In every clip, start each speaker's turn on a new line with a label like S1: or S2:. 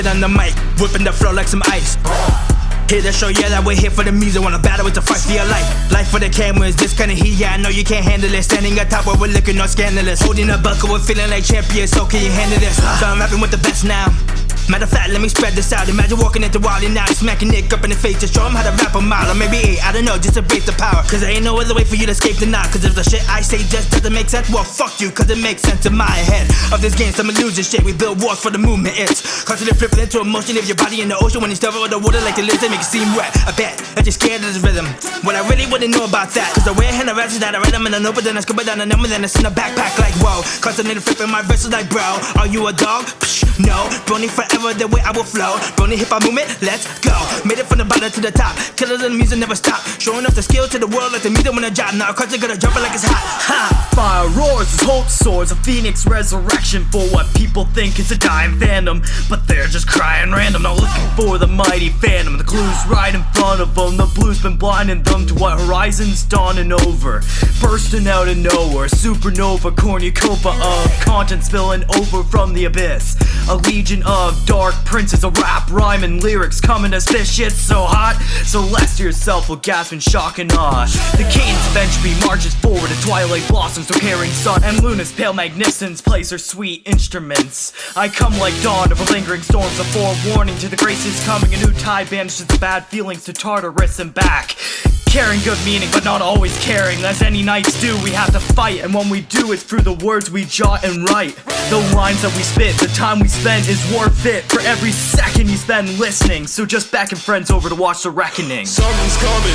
S1: kid on the mic, whipping the flow like some ice. Here to show you that we're here for the music. Wanna battle with the fight for your life. Life for the cameras, this kind of heat, yeah, I know you can't handle it. Standing on top where we're looking all scandalous. Holding a buckle, we're feeling like champions, so can you handle this? So I'm rapping with the best now. Matter of fact, let me spread this out. Imagine walking into Wally now, smacking Nick up in the face to show him how to rap a mile. Or maybe 8, I don't know, just to base the power. Cause there ain't no other way for you to escape the knot. Cause if the shit I say just doesn't make sense, well fuck you, cause it makes sense in my head. Of this game, some losing shit, we build walls for the movement. It's constantly flipping into emotion. If your body in the ocean, when you step over the water like the lizard, make it seem wet. I bet that you're scared of this rhythm. What I really wouldn't know about that, cause the way I hand the rest is that I write them in a note, but then I scoop it down the number, then it's in a backpack like whoa. Constantly flipping my verses like bro, are you a dog? Psh, no, Brony forever the way I will flow. Brony hip hop movement, let's go. Made it from the bottom to the top. Killers and the music never stop. Showing off the skill to the world like the music when a job. Now cause they're gonna jump it like it's hot. Ha!
S2: Fire roars as hope soars, a phoenix resurrection for what people think is a dying phantom, but they're just crying random, not looking for the mighty phantom. The clue's right in front of them, the blue's been blinding them to what horizons dawning over. Bursting out of nowhere, supernova cornucopia of content spilling over from the abyss. A legion of dark princes, a rap rhyme and lyrics coming as this shit's so hot. So less to yourself will gasp in shock and awe. The cadence of entropy marches forward, a twilight blossoms, so carrying sun and luna's pale magnificence plays her sweet instruments. I come like dawn over lingering storms, a forewarning to the graces coming. A new tide banishes the bad feelings to Tartarus and back. Carrying good meaning, but not always caring. As any knights do, we have to fight, and when we do, it's through the words we jot and write. The lines that we spit, the time we spend is worth it for every second you spend listening. So just beckon friends over to watch the reckoning.
S3: Something's coming,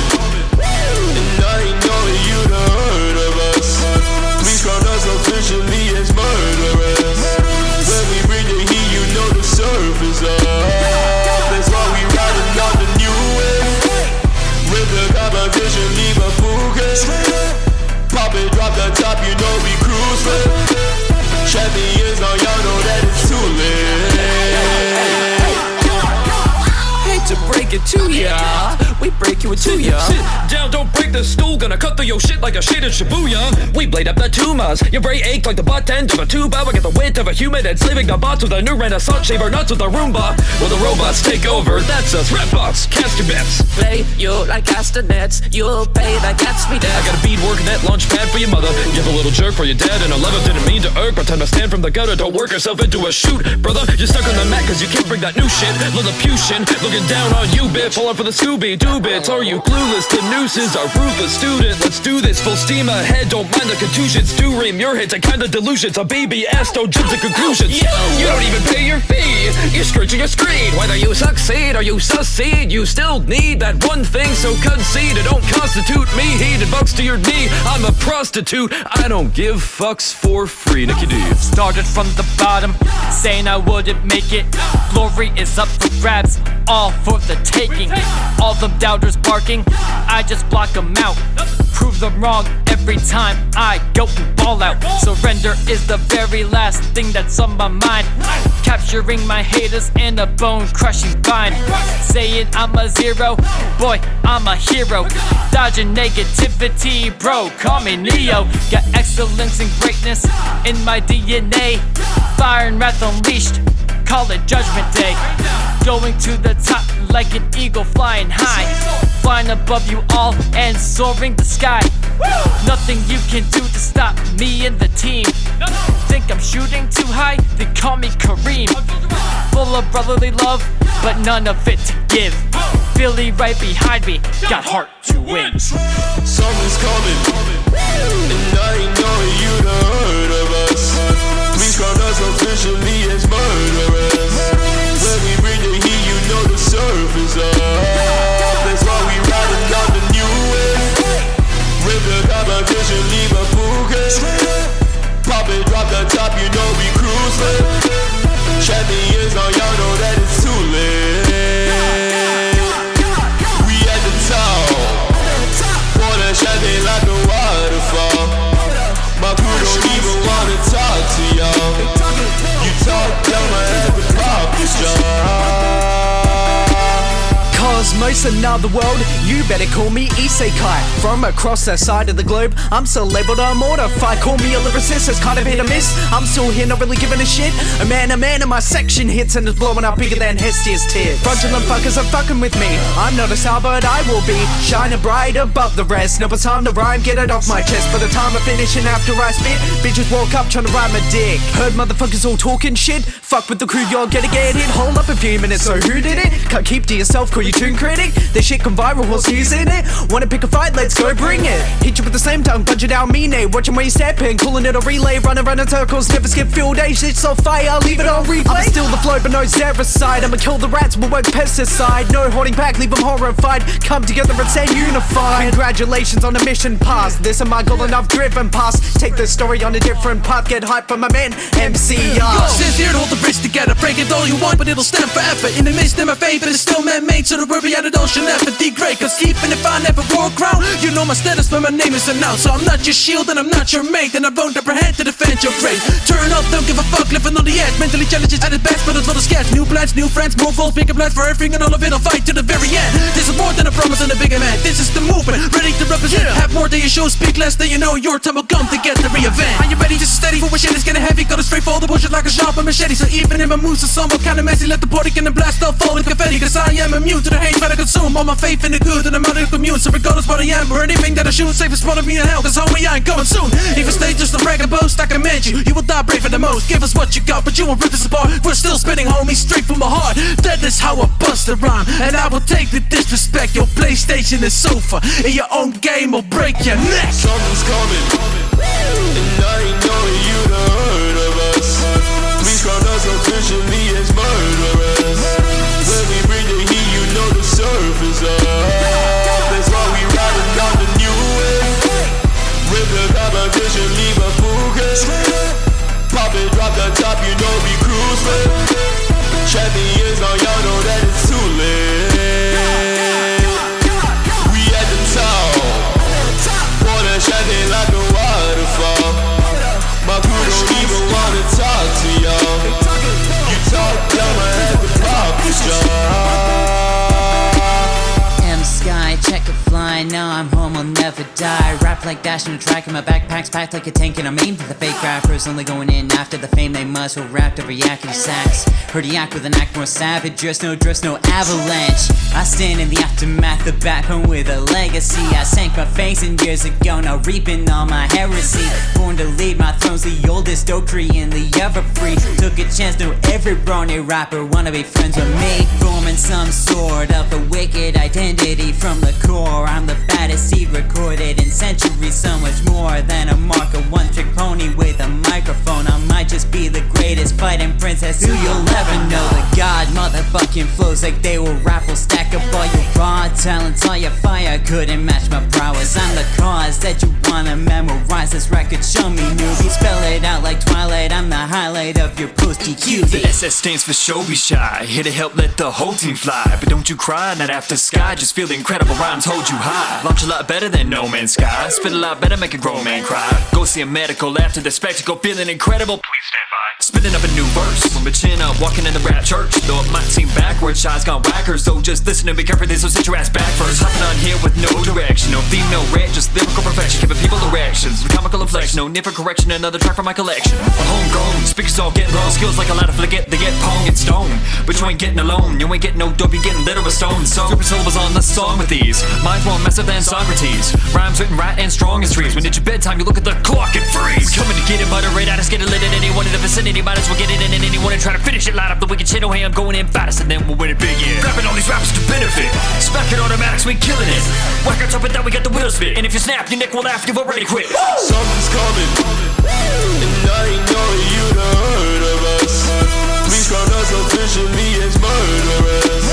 S3: and I ain't know you done heard of us. Please crown us officially as murderers. When we bring the heat, you know the surface up. That's why we riding out the new wave. With the competition, leave a focus. Pop it, drop the top, you know we cruise with. Champions, now y'all know that it's too late.
S4: Hate to break it to ya, we break you in two, ya.
S5: Sit down, don't break the stool. Gonna cut through your shit like a shaded Shibuya. We blade up the tumas. Your brain ache like the butt end of a tuba. We get the weight of a human and slaving the bots with a new renaissance. Shave our nuts with a Roomba. Will the robots take over? That's us. Rap bots, cast your bets.
S4: Play you like castanets, you'll pay that gets me dead.
S5: I got a bead working that launch pad for your mother. Give a little jerk for your dad and a lover. Didn't mean to irk, pretend to stand from the gutter. Don't work yourself into a shoot, brother. You're stuck on the mat cause you can't bring that new shit. Lilliputian, looking down on you, bitch. Falling for the Scooby-Doo bits. Are you clueless? The nooses are ruthless student. Let's do this, full steam ahead. Don't mind the contusions. Do ream your hits and kind of delusions. A baby ass, don't jump to conclusions. You don't even pay your fee. You're scratching your screen. Whether you succeed or you succeed, you still need that one thing. So concede it don't constitute me. Heated bucks to your knee. I'm a prostitute. I don't give fucks for free. Nicky D.
S2: Started from the bottom, saying I wouldn't make it. Glory is up for grabs, all for the taking. All them doubters barking, I just block them out. Prove them wrong every time I go and ball out. Surrender is the very last thing that's on my mind. Capturing my haters in a bone-crushing bind. Saying I'm a zero, boy, I'm a hero. Dodging negativity, bro, call me Neo. Got excellence and greatness in my DNA. Fire and wrath unleashed, call it Judgment Day. Going to the top like an eagle flying high. Flying above you all and soaring the sky. Nothing you can do to stop me and the team. Think I'm shooting too high? They call me Kareem. Full of brotherly love, but none of it to give. Billy right behind me, got heart to win.
S3: Something's coming, and I ain't know you done heard of us. Please crown us officially as murderers. When we bring the heat, you know the surface up. That's why we riding out the new wave. With the competition, leave a focus. Pop it, drop the top, you know we cruise with. Champions, now y'all know that it's too late. We at the top, pour the champagne like a waterfall. My crew don't even wanna talk to y'all. You talk down my head.
S2: cosmos, another world. You better call me Isekai. From across that side of the globe, I'm still labeled a mortified. Call me a lyricist, it's kind of hit or miss. I'm still here, not really giving a shit. A man in my section hits and it's blowing up bigger than Hestia's tears. Fraudulent fuckers are fucking with me. I'm not a star, but I will be shining bright above the rest. No, it's time to rhyme, get it off my chest. By the time I finish and after I spit, bitches walk up trying to rhyme a dick. Heard motherfuckers all talking shit. Fuck with the crew, y'all gonna get hit. Hold up a few minutes, so who did it? Can't keep to yourself, call you tune critic. This shit can viral, what's using it? Wanna pick a fight, let's go bring it. Hit you with the same tongue, punch it out mean it. Watching where you step in, calling it a relay. Run around in circles, never skip field days. Shit's so fire, leave it on replay. I'ma steal the flow, but no Zericide. I'ma kill the rats, but won't pesticide. No holding back, leave them horrified. Come together and stay unified. Congratulations on the mission passed. This is my goal and I've driven past. Take this story on a different path. Get hype from my man, MCR.
S4: Stand here to hold the bridge together. Break it all you want, but it'll stand forever. In the midst of my faith, but it's still man-made. So the worry at it all should never degrade. Cause even if I never walk around, you know my status when my name is announced. So I'm not your shield and I'm not your mate, and I won't apprehend to defend your grave. Turn up, don't give a fuck, living on the edge. Mentally challenges at its best, but it's not a sketch. New plans, new friends, more goals, bigger plans for everything, and all of it I'll fight to the very end. This is more than a promise and a bigger man. This is the movement, ready to represent. Have more than you show, speak less than you know. Your time will come to get the re-event. Are you ready? Just steady for when shit is getting heavy. Got it straight for the bullshit like a sharp machete. So even if my moves are somewhat kinda messy, let the party can blast off all with confetti. Cause I am immune to the hate that I consume. All my faith in the good and I'm out of commune. So regardless what I am or anything that I shoot, safest spot of me in hell. Cause homie I ain't coming soon. Even stay just a brag and boast, I commend you. You will die brave for the most. Give us what you got, but you won't rip this apart. We're still spitting homie straight from my heart. That is how I bust the rhyme. And I will take the disrespect. Your PlayStation is sofa. In your own game will break your neck.
S3: Something's coming, and I ain't know you'd have heard of us. Please crown us officially as murderers. When we bring the heat, you know the surface up. That's why we riding down the new wave. With the competition, leave a focus. Pop it, drop the top, you know we cruise, man. Champions, now y'all know that it's too late. We at the top. Pour the champagne like a waterfall. My crew don't even wanna talk to y'all. You talk dumb, I had to pop the jaw.
S6: M-Sky, check a fly, now I'm home, I'll never die. Rap like dashing a track and my backpack's packed like a tank. And I'm aimed at the fake rappers, only going in after the fame they must. Who rapped over yakety sacks. Heard he act with an act more savage. Just no avalanche. I stand in the aftermath, the backbone with a legacy. I sank my face in years ago, now reaping all my heresy. Born to lead, my throne's the oldest oak tree in the ever-free. Took a chance, knew every brony rapper wanna be friends with me. Forming some sort of a wicked identity from the core. I'm the baddest seed recorded in centuries. So much more than a marker, one-trick pony with a microphone. I might just be the greatest fighting princess who you'll ever know. The god motherfucking flows like they will rap. Will stack up all your raw talents, all your fire couldn't match my prowess. I'm the cause that you wanna memorize this record. Show me newbie, spell it out like Twilight. I'm the highlight of your post-EQ.
S7: The SS stands for show be shy. Here to help let the whole team fly. But don't you cry, not after Sky. Just feel incredible rhymes hold you high. Launch a lot better than No Man's Sky. Spit a lot better, make a grown man cry. Go see a medical after the spectacle, feeling incredible. Please stand by. Spitting up a new verse from a chin up, walking in the rap church. Though it might seem backwards, shy's gone whacker. So just listen and be careful, this will sit your ass back first. Hopping on here with no direction, no theme, no rap, just lyrical perfection. Giving people erections, comical inflection, no need for correction. Another track from my collection. Homegrown, speakers all get low. Skills like a lot of forget, they get pong and stone. But you ain't getting alone, you ain't getting no dope, you getting lit with stone. So super syllables on the song with these. Mine's more messier than Socrates. Rhymes written right and strong as trees. When it's your bedtime, you look at the clock and freeze. We coming to get it, moderate, I just get it lit in anyone in the vicinity. Might as well get it in anyone and try to finish it. Light up the wicked shit, oh hey, I'm going in fattest and then we'll win it big, yeah. Grabbing all these rappers to benefit. Smack it automatics, we killing it. Whack on top of that, we got the wheels spit. And if you snap, your neck will laugh, you've already quit.
S3: Something's coming, and I ain't know you'd have heard of us. Please crown us officially as murderers.